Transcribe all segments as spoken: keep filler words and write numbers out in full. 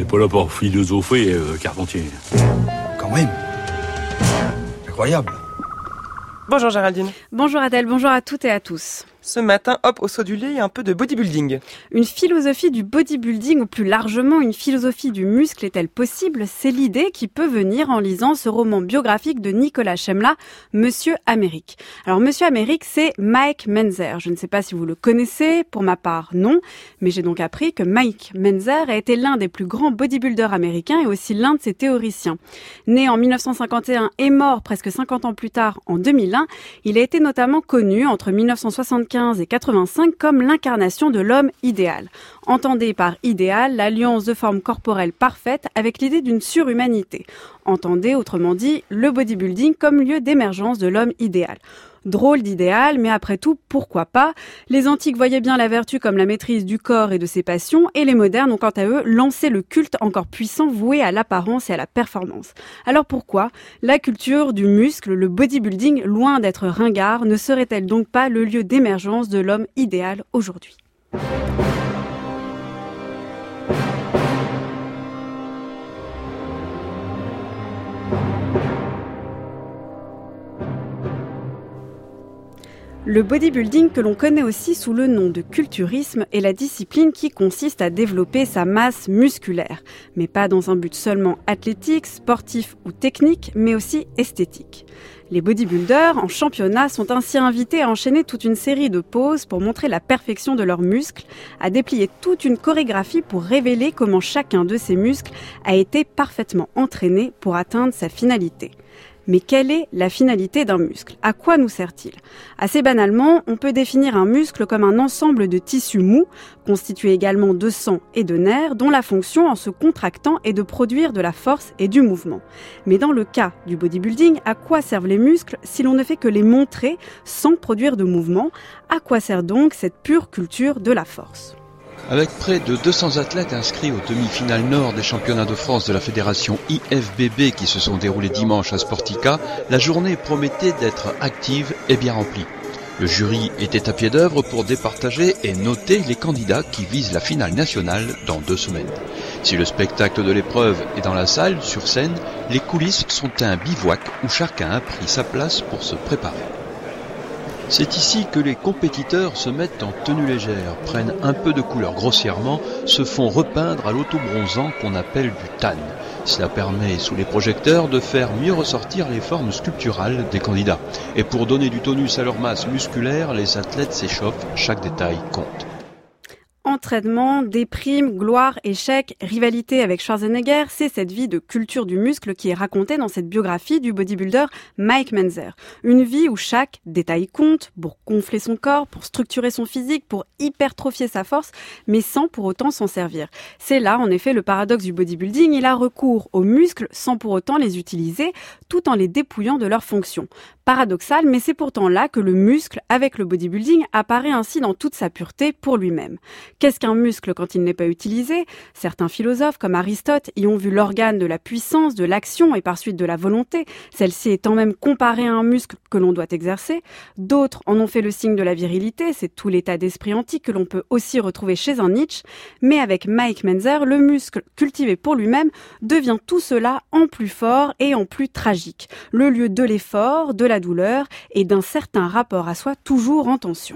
n'est pas là pour philosopher, euh, Carpentier. Quand même. Incroyable. Bonjour Géraldine. Bonjour Adèle, bonjour à toutes et à tous. Ce matin, hop, au saut du lit, un peu de bodybuilding. Une philosophie du bodybuilding, ou plus largement une philosophie du muscle est-elle possible ? C'est l'idée qui peut venir en lisant ce roman biographique de Nicolas Chemla, Monsieur Amérique. Alors Monsieur Amérique, c'est Mike Menzer. Je ne sais pas si vous le connaissez, pour ma part non, mais j'ai donc appris que Mike Menzer a été l'un des plus grands bodybuilders américains et aussi l'un de ses théoriciens. Né en dix-neuf cent cinquante et un et mort presque cinquante ans plus tard en deux mille un, il a été notamment connu entre dix-neuf cent soixante-quinze et quatre-vingt-cinq comme l'incarnation de l'homme idéal. Entendez par idéal l'alliance de formes corporelles parfaites avec l'idée d'une surhumanité. Entendez, autrement dit, le bodybuilding comme lieu d'émergence de l'homme idéal. Drôle d'idéal, mais après tout, pourquoi pas ? Les antiques voyaient bien la vertu comme la maîtrise du corps et de ses passions, et les modernes ont quant à eux lancé le culte encore puissant voué à l'apparence et à la performance. Alors pourquoi la culture du muscle, le bodybuilding, loin d'être ringard, ne serait-elle donc pas le lieu d'émergence de l'homme idéal aujourd'hui ? Le bodybuilding, que l'on connaît aussi sous le nom de culturisme, est la discipline qui consiste à développer sa masse musculaire, mais pas dans un but seulement athlétique, sportif ou technique, mais aussi esthétique. Les bodybuilders en championnat sont ainsi invités à enchaîner toute une série de poses pour montrer la perfection de leurs muscles, à déplier toute une chorégraphie pour révéler comment chacun de ces muscles a été parfaitement entraîné pour atteindre sa finalité. Mais quelle est la finalité d'un muscle ? À quoi nous sert-il ? Assez banalement, on peut définir un muscle comme un ensemble de tissus mous, constitué également de sang et de nerfs, dont la fonction en se contractant est de produire de la force et du mouvement. Mais dans le cas du bodybuilding, à quoi servent les muscles si l'on ne fait que les montrer sans produire de mouvement ? À quoi sert donc cette pure culture de la force ? Avec près de deux cents athlètes inscrits aux demi-finales nord des championnats de France de la fédération I F B B qui se sont déroulés dimanche à Sportica, la journée promettait d'être active et bien remplie. Le jury était à pied d'œuvre pour départager et noter les candidats qui visent la finale nationale dans deux semaines. Si le spectacle de l'épreuve est dans la salle, sur scène, les coulisses sont un bivouac où chacun a pris sa place pour se préparer. C'est ici que les compétiteurs se mettent en tenue légère, prennent un peu de couleur grossièrement, se font repeindre à l'autobronzant qu'on appelle du tan. Cela permet, sous les projecteurs, de faire mieux ressortir les formes sculpturales des candidats. Et pour donner du tonus à leur masse musculaire, les athlètes s'échauffent, chaque détail compte. Entraînement, déprime, gloire, échec, rivalité avec Schwarzenegger, c'est cette vie de culture du muscle qui est racontée dans cette biographie du bodybuilder Mike Menzer. Une vie où chaque détail compte pour gonfler son corps, pour structurer son physique, pour hypertrophier sa force, mais sans pour autant s'en servir. C'est là, en effet, le paradoxe du bodybuilding. Il a recours aux muscles sans pour autant les utiliser, tout en les dépouillant de leurs fonctions. Paradoxal, mais c'est pourtant là que le muscle, avec le bodybuilding, apparaît ainsi dans toute sa pureté pour lui-même. Qu'est-ce qu'un muscle quand il n'est pas utilisé ? Certains philosophes, comme Aristote, y ont vu l'organe de la puissance, de l'action et par suite de la volonté, celle-ci étant même comparée à un muscle que l'on doit exercer. D'autres en ont fait le signe de la virilité, c'est tout l'état d'esprit antique que l'on peut aussi retrouver chez un Nietzsche. Mais avec Mike Menzer, le muscle cultivé pour lui-même devient tout cela en plus fort et en plus tragique. Le lieu de l'effort, de la douleur et d'un certain rapport à soi toujours en tension.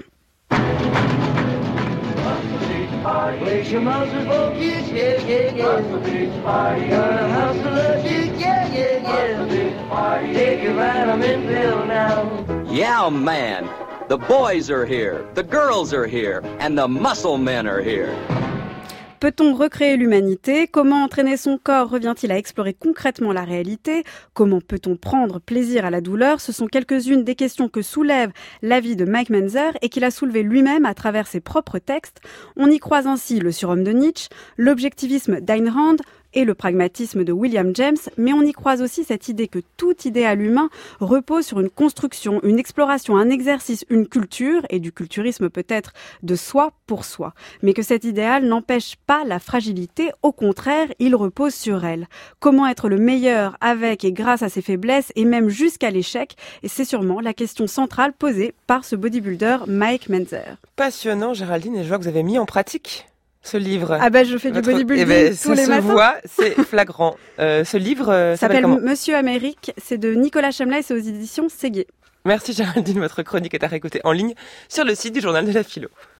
Yeah, man. The boys are here, the girls are here, and the muscle men are here. Peut-on recréer l'humanité ? Comment entraîner son corps revient-il à explorer concrètement la réalité ? Comment peut-on prendre plaisir à la douleur ? Ce sont quelques-unes des questions que soulève la vie de Mike Menzer et qu'il a soulevées lui-même à travers ses propres textes. On y croise ainsi le surhomme de Nietzsche, l'objectivisme d'Ayn Rand et le pragmatisme de William James, mais on y croise aussi cette idée que tout idéal humain repose sur une construction, une exploration, un exercice, une culture, et du culturisme peut-être de soi pour soi. Mais que cet idéal n'empêche pas la fragilité, au contraire, il repose sur elle. Comment être le meilleur avec et grâce à ses faiblesses, et même jusqu'à l'échec, et c'est sûrement la question centrale posée par ce bodybuilder Mike Menzer. Passionnant Géraldine, et je vois que vous avez mis en pratique ce livre. Ah ben, je fais du Votre- bodybuilding eh ben, tous les ça se matins. voit, c'est flagrant. Euh, ce livre euh, Ça s'appelle s'appelle comment? Monsieur Amérique, c'est de Nicolas Chemla et c'est aux éditions Séguier. Merci Géraldine, votre chronique est à réécouter en ligne sur le site du Journal de la Philo.